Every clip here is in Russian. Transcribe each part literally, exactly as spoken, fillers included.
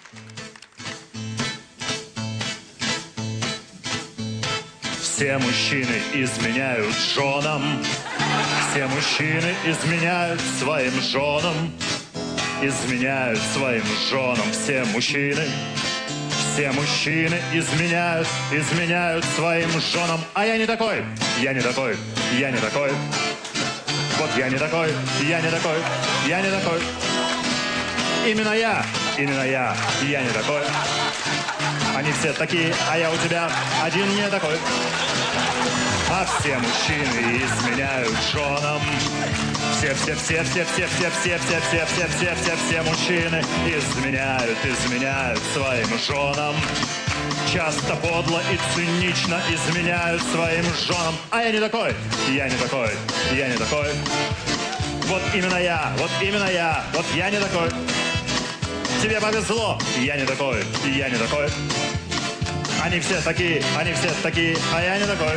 Все мужчины изменяют женам, все мужчины изменяют своим женам, изменяют своим женам все мужчины. Все мужчины изменяют, изменяют своим женам. А я не такой, я не такой, я не такой. Вот я не такой, я не такой, я не такой. Именно я, именно я, я не такой. Они все такие, а я у тебя один не такой. А все мужчины изменяют женам. Все, все, все, все, все, все, все, все, все, все, все, все, все мужчины изменяют, изменяют своим женам. Часто подло и цинично изменяют своим женам. А я не такой, я не такой, я не такой. Вот именно я, вот именно я, вот я не такой. Тебе повезло, я не такой, я не такой. Они все такие, они все такие, а я не такой.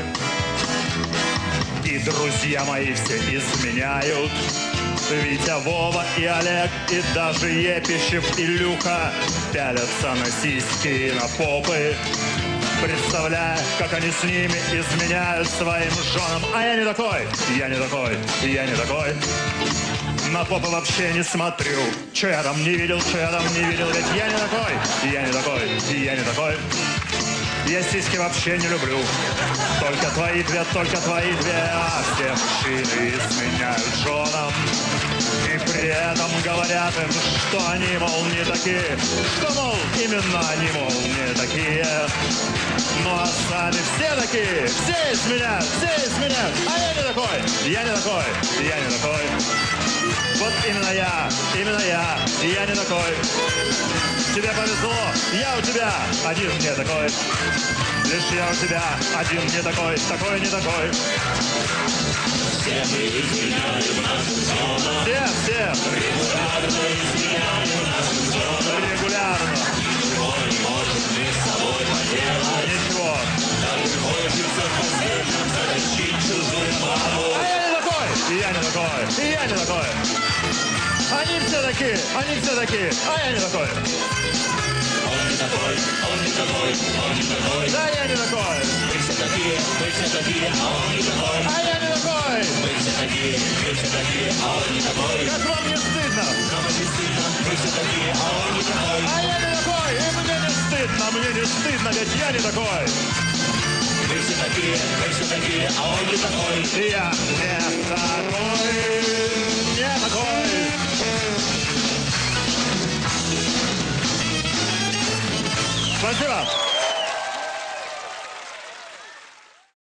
И друзья мои все изменяют. Витя, Вова и Олег, и даже Епищев и Люха пялятся на сиськи и на попы, представляя, как они с ними изменяют своим женам. А я не такой, я не такой, я не такой. На попы вообще не смотрю. Че я там не видел, че я там не видел. Ведь я не такой, я не такой, я не такой. Я сиськи вообще не люблю. Только твои две, только твои две. А все мужчины изменяют женам. И при этом говорят им, что они, мол, не такие. Что, мол, именно они, мол, не такие. Ну а сами все такие. Все изменяют, все изменяют. А я не такой, я не такой, я не такой. Вот именно я, именно я, я не такой. Тебе повезло, я у тебя один не такой. Лишь я у тебя один не такой, такой не такой. Все мы изменяем нашим женам. Все, все. Регулярно изменяем нашим женам. Регулярно. Ничего не можем мы с собой поделать. Ничего. Так приходится в последнем затащить чужую маму. А я не такой, и я не такой, и я не такой. Они все такие, они все такие, а я не такой. Он не такой, он не такой, он не такой. Да я не такой. Мы все такие, мы все такие, а он не такой. А я не такой. Мы все такие, мы все такие, а он не такой. Как вам не стыдно? Нам очень стыдно, мы все такие, а он не такой. А я не такой, и мне не стыдно, мне не стыдно, ведь я не такой. Мы все такие, мы все такие, а он не такой. И я не такой, не такой. Спасибо.